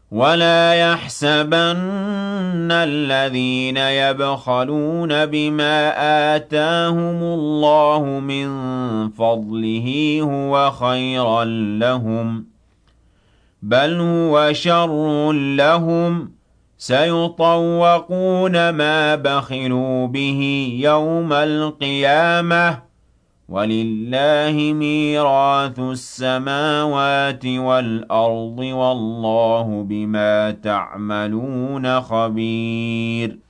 ولا يحسبن الذين يبخلون بما آتاهم الله من فضله هو خيرا لهم، بل هو شر لهم، سيطوقون ما بخلوا به يوم القيامة، ولله ميراث السماوات والأرض والله بما تعملون خبير.